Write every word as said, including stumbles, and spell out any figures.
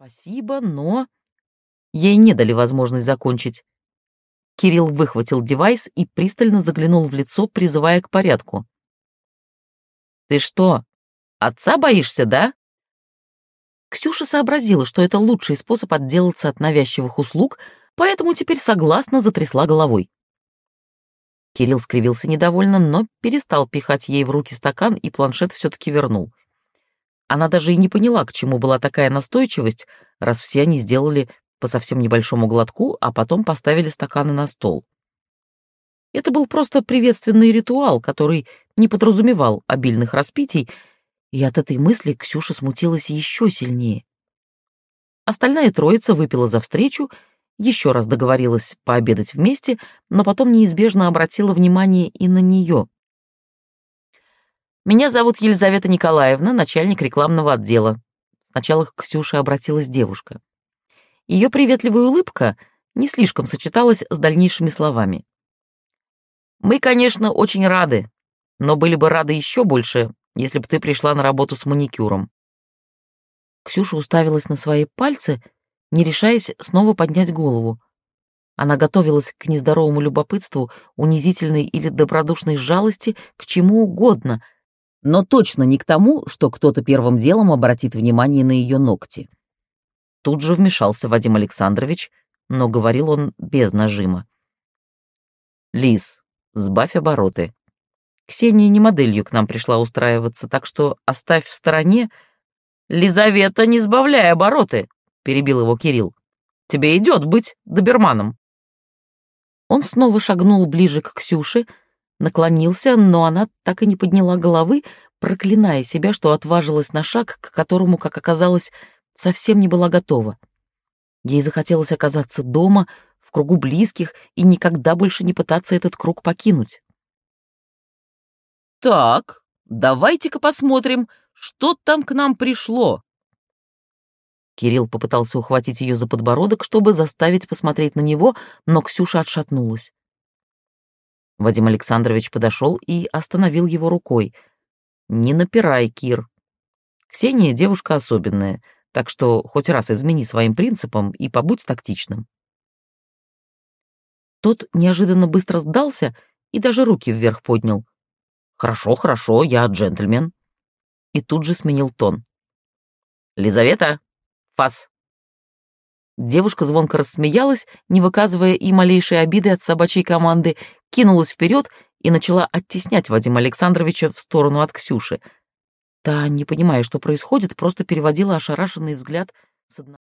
«Спасибо, но...» Ей не дали возможность закончить. Кирилл выхватил девайс и пристально заглянул в лицо, призывая к порядку. «Ты что, отца боишься, да?» Ксюша сообразила, что это лучший способ отделаться от навязчивых услуг, поэтому теперь согласно затрясла головой. Кирилл скривился недовольно, но перестал пихать ей в руки стакан и планшет все-таки вернул. Она даже и не поняла, к чему была такая настойчивость, раз все они сделали по совсем небольшому глотку, а потом поставили стаканы на стол. Это был просто приветственный ритуал, который не подразумевал обильных распитий, и от этой мысли Ксюша смутилась еще сильнее. Остальная троица выпила за встречу, еще раз договорилась пообедать вместе, но потом неизбежно обратила внимание и на нее. «Меня зовут Елизавета Николаевна, начальник рекламного отдела». Сначала к Ксюше обратилась девушка. Ее приветливая улыбка не слишком сочеталась с дальнейшими словами. «Мы, конечно, очень рады, но были бы рады еще больше, если бы ты пришла на работу с маникюром». Ксюша уставилась на свои пальцы, не решаясь снова поднять голову. Она готовилась к нездоровому любопытству, унизительной или добродушной жалости, к чему угодно, но точно не к тому, что кто-то первым делом обратит внимание на ее ногти. Тут же вмешался Вадим Александрович, но говорил он без нажима. «Лиз, сбавь обороты. Ксения не моделью к нам пришла устраиваться, так что оставь в стороне». «Лизавета, не сбавляй обороты», — перебил его Кирилл. «Тебе идет быть доберманом». Он снова шагнул ближе к Ксюше, наклонился, но она так и не подняла головы, проклиная себя, что отважилась на шаг, к которому, как оказалось, совсем не была готова. Ей захотелось оказаться дома, в кругу близких, и никогда больше не пытаться этот круг покинуть. «Так, давайте-ка посмотрим, что там к нам пришло». Кирилл попытался ухватить ее за подбородок, чтобы заставить посмотреть на него, но Ксюша отшатнулась. Вадим Александрович подошел и остановил его рукой. «Не напирай, Кир. Ксения девушка особенная, так что хоть раз измени своим принципам и побудь тактичным». Тот неожиданно быстро сдался и даже руки вверх поднял. «Хорошо, хорошо, я джентльмен». И тут же сменил тон. «Лизавета, фас». Девушка звонко рассмеялась, не выказывая и малейшей обиды от собачьей команды, кинулась вперед и начала оттеснять Вадима Александровича в сторону от Ксюши. Та, не понимая, что происходит, просто переводила ошарашенный взгляд с одного